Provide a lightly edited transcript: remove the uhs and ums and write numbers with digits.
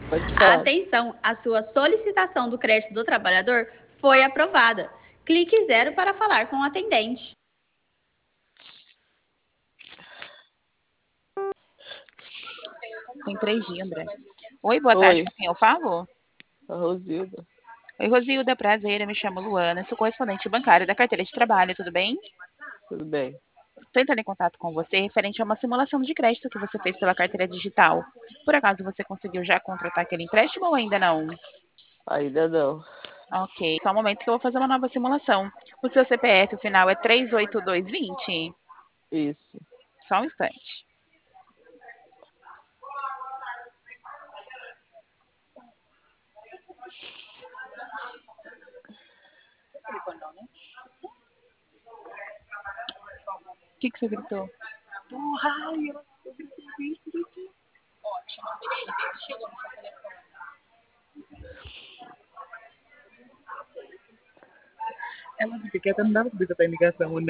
Pode falar. Atenção, a sua solicitação do crédito do trabalhador foi aprovada. Clique zero para falar com o atendente. Tem 3 dias, André. Oi, boa tarde, Oi, com quem eu falo? a Rosilda. Oi, Rosilda, prazer, eu me chamo Luana, sou correspondente bancária da carteira de trabalho, tudo bem? Tudo bem? Estou entrando em contato com você referente a uma simulação de crédito que você fez pela carteira digital. Por acaso você conseguiu já contratar aquele empréstimo ou ainda não? Ainda não. Ok, só um momento que eu vou fazer uma nova simulação. O seu CPF, o final é 38220. Isso. Só um instante. O que você gritou? Porra, eu gritei bem direitinho. Ótimo, diga aí, vê se chegou no seu telefone. Ela fica quieta, não dá pra saber se tá em ligação ou não.